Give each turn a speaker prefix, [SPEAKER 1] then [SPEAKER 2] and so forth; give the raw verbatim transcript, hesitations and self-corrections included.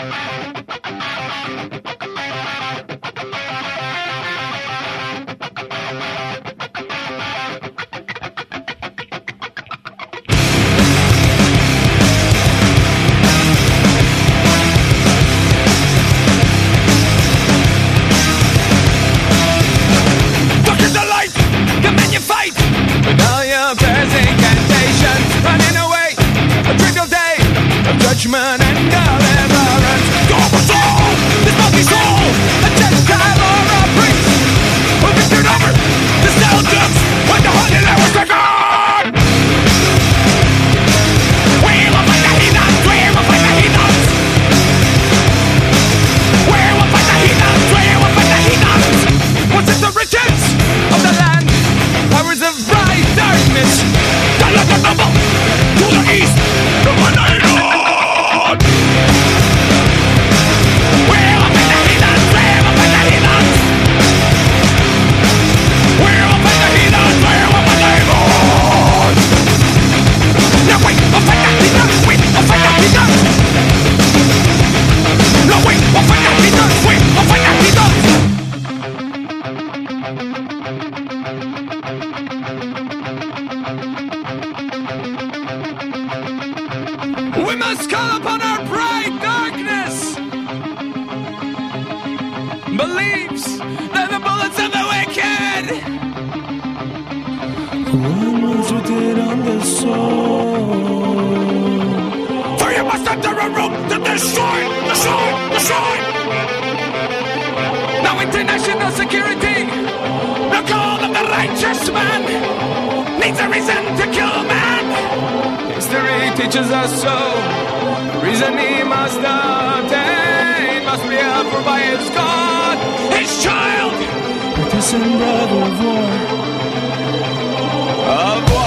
[SPEAKER 1] Judgment and deliverance. Go for soul, this monkey soul, a Gentile or a priest, who victored over the Celtics when the Holy Land was taken. We will fight the heathens, we will fight the heathens. We will fight the heathens, we will fight the heathens. What's it the riches of the land? Powers of bright darkness, the land of noble to the east, the one I know. We must call upon our bright darkness. Believes that the bullets of the wicked. One was rooted on the soul. For you must enter a room to destroy, destroy, destroy. Now international security, the call of the righteous man, needs a reason to kill man. History teaches us so. Reason he must obtain must be approved by his God, his child. Partisan brother of war, of war.